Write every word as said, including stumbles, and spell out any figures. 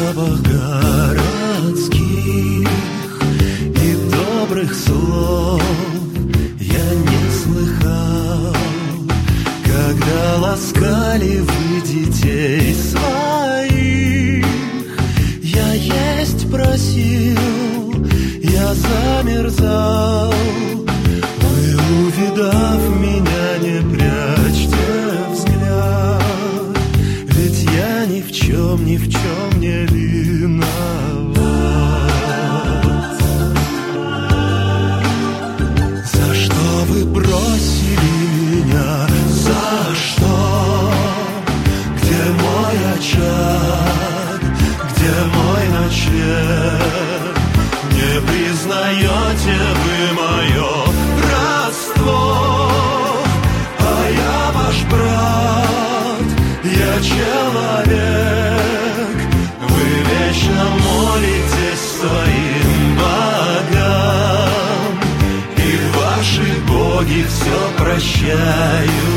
запах городских и добрых слов я не слыхал, когда ласкали вы детей своих. Я есть просил, я замерзал. Вы, увидав меня, не прячьте взгляд, ведь я ни в чем, ни в чем не виноват. За что вы бросили меня? За что? Где мой очаг? Где мой ночлег? Не признаете вы мое родство? А я ваш брат, я человек. Вы вечно молитесь своим богам, и ваши боги все прощают.